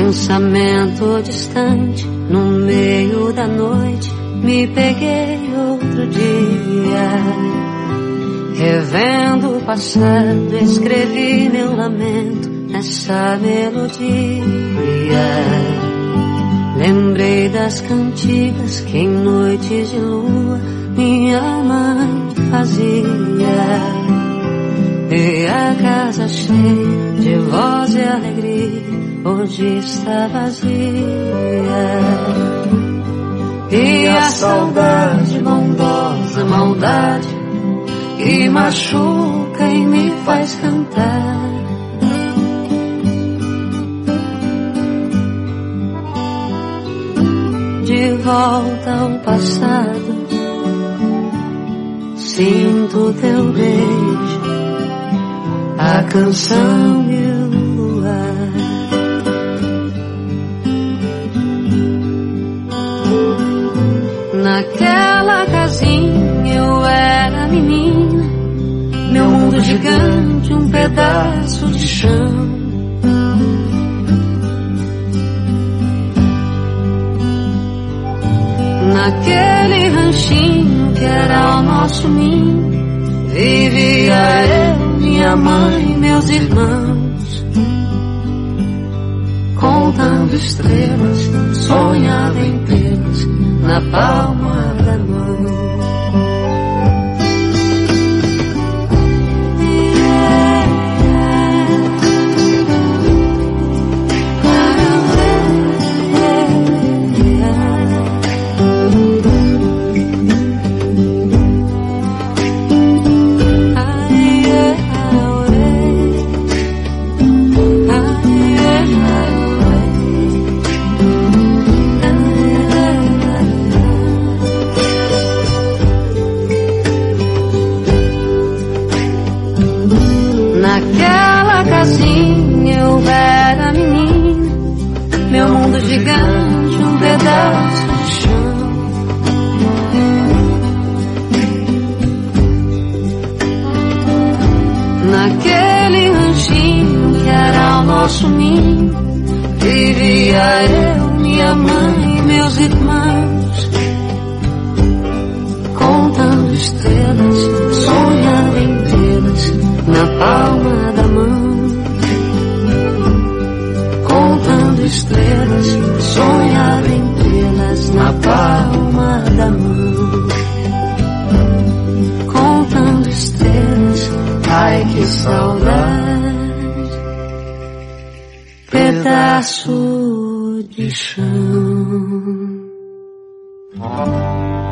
pensamento distante, no meio da noite, me peguei outro dia. Revendo o passado, escrevi meu lamento nessa melodia. Lembrei das cantigas que em noites de lua minha mãe fazia. E a casa cheia de voz e alegria hoje está vazia. E a saudade bondosa, maldade que machuca e me faz cantar. De volta ao passado, sinto teu beijo, a canção e o luar. Naquela casinha eu era menina, meu mundo gigante, um pedaço de chão. Naquele ranchinho que era o nosso ninho, vivia eu, minha mãe e meus irmãos. Contando estrelas, sonhava em tê-las na palma da mão. Naquela casinha eu era menina, meu mundo gigante, um pedaço de chão. Naquele ranchinho que era o nosso ninho, vivia eu, minha mãe e meus irmãos. Contando estrelas, sonhava em tê-las na palma da mão. Contando estrelas, sonhava em tê-las na palma da mão. Contando estrelas, ai que saudade, pedaço de chão.